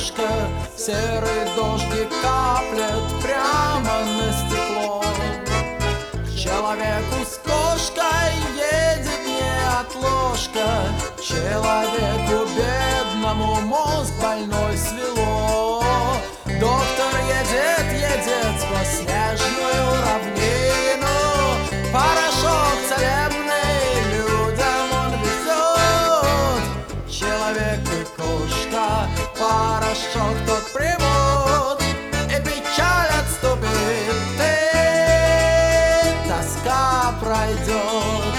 окошко, серый дождик каплет прямо на стекло. К человеку с кошкой едет неотложка, человеку бедному мозг больной свело. Доктор едет, едет сквозь снежную равнину, порошок целебный людям он везет. Человек и кошка порошок тот примут, и печаль отступит, и тоска пройдет.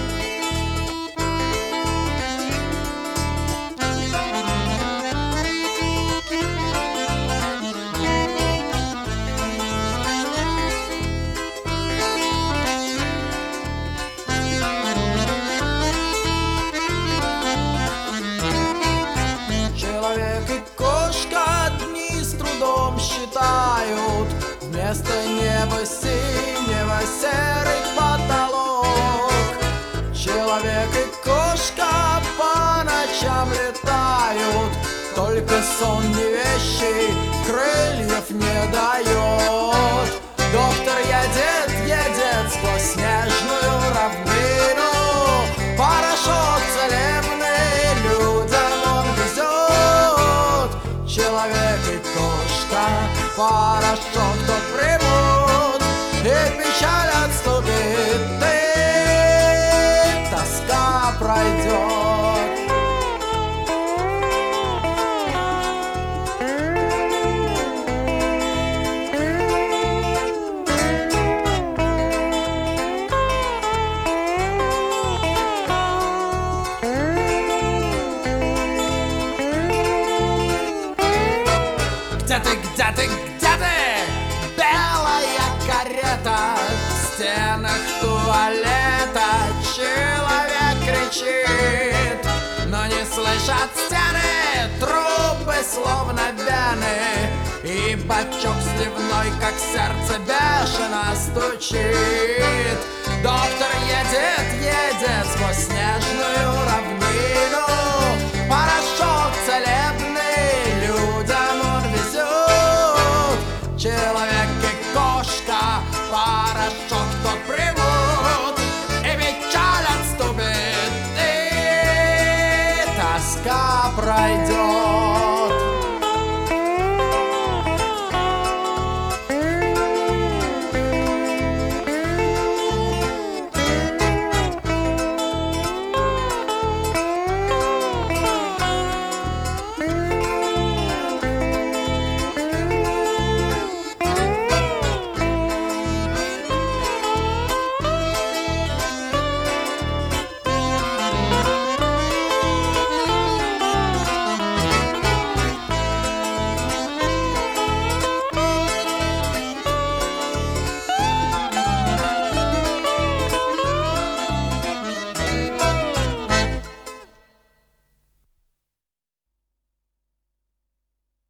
Считают вместо неба синего серый потолок. Человек и кошка по ночам летают, только сон не вещий, крыльев не дает. Доктор едет, едет сквозь снежную равнину, порошок целебный людям он везет. Человек и кошка порошок тот примут, и печаль отступит, и тоска пройдет. Где ты, где ты, где ты? Белая карета в стенах туалета. Человек кричит, но не слышат стены. Трубы словно вены, и бачок сливной, как сердце, бешено стучит. Доктор едет, едет сквозь снежную равнину, порошок целебный людям он везет. Человек и кошка порошок тот примут, и печаль отступит, и тоска пройдет.